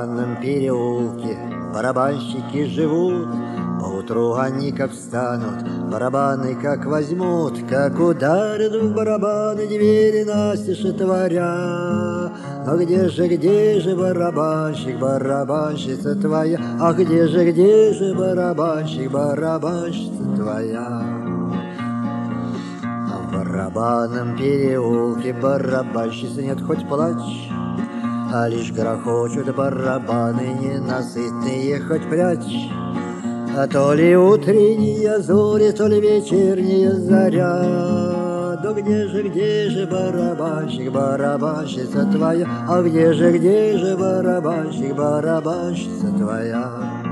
барабанном переулке барабанщики живут. Поутру они как встанут, барабаны как возьмут, как ударят в барабаны двери настежь отворя. Но где же барабанщик, барабанщица твоя? А где же барабанщик, барабанщица твоя? А в барабанном переулке барабанщицы нет, хоть плачь, а лишь грохочут барабаны ненасытные, хоть прячь. А то ли утренняя зори, то ли вечерняя заря. Да где же барабанщик, барабанщица твоя? А где же барабанщик, барабанщица твоя?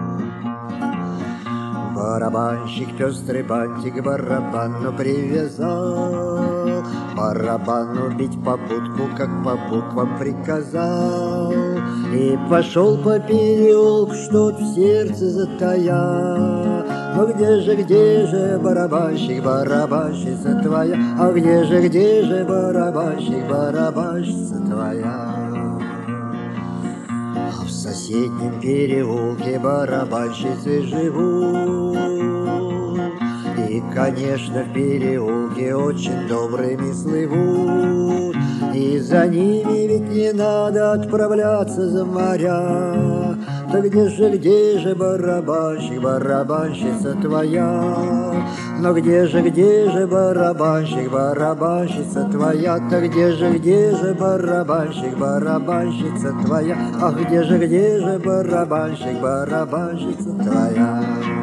Барабанщик пестрый бантик к барабану привязал, барабану бить попутку, как по буквам приказал. И пошел по переулку, что-то в сердце затая. Но где же барабанщик, барабанщица твоя? А где же барабанщик, барабанщица твоя? А в соседнем переулке барабанщицы живут. И, конечно, в переулке очень добрыми слывут. И за ними ведь не надо отправляться за моря. Да где же барабанщик, барабанщица твоя? Но где же барабанщик, барабанщица твоя? Да где же барабанщик, барабанщица твоя? А где же барабанщик, барабанщица твоя?